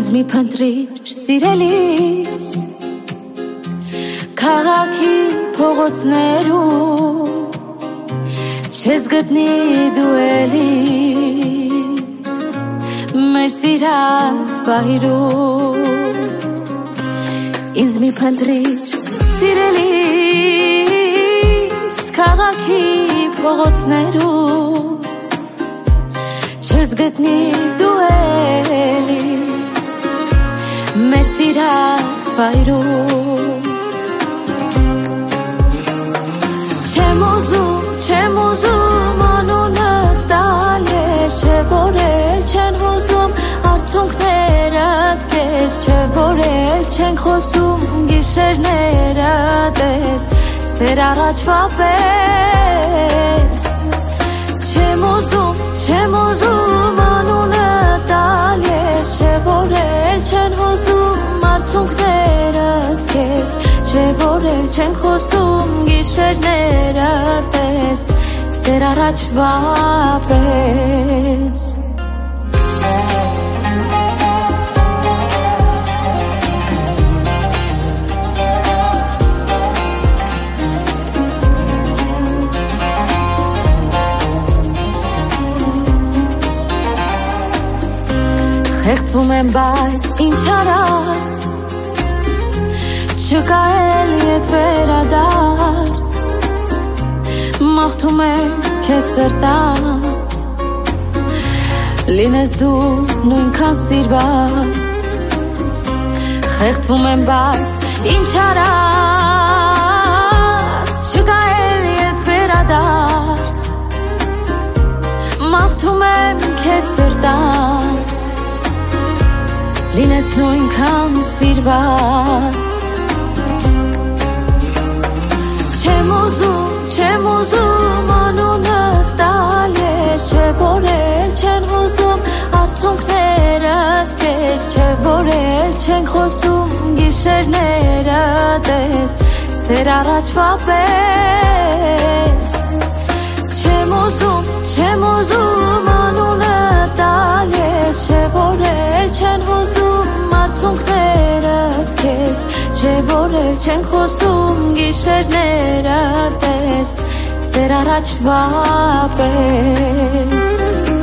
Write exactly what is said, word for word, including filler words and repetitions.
ինձ մի փնտրիր սիրելիս Քաղաքի փողոցներում Չես գտնի դու էլից Մեր սիրած վայրում Ինձ մի փնտրիր սիրելիս Քաղաքի փողոցներում Չես գտնի դու էլից Մեր սիրած վայրում Չեմ ուզում, չեմ ուզում անունը տալ ես Չէ որ էլ չեն հուզում արցունքներս քեզ Չէ որ էլ չենք խոսում գիշերները տես Սեր առաջվա պես Չեմ ուզում, չեմ ուզում անունը տալ ես Չէ որ էլ չեն հուզում արցունքներս քեզ Չէ որ էլ չենք խոսում գիշերները տես Սեր առաջվա պես Խեղդվում եմ, բայց ինչ արած Չկա էլ ետ վերադարձ Մաղթում եմ քեզ սրտած Լինես դու նույնքան սիրված Խեղդվում եմ, բայց ինչ արած Չկա էլ ետ վերադարձ Մաղթում եմ քեզ սրտած Լինես նույնքան սիրված Չեմ ուզում, չեմ ուզում անունը տալ ես Չէ որ էլ չեն հուզում արցունքներս քեզ Չէ որ էլ չենք խոսում գիշերները տես Սեր առաջվա պես Չեմ ուզում, չեմ ուզում անունը տալ ես Չէ որ էլ չեն հուզում արցունքներս քեզ Չէ որ էլ չենք խոսում գիշերները տես Սեր առաջվա պես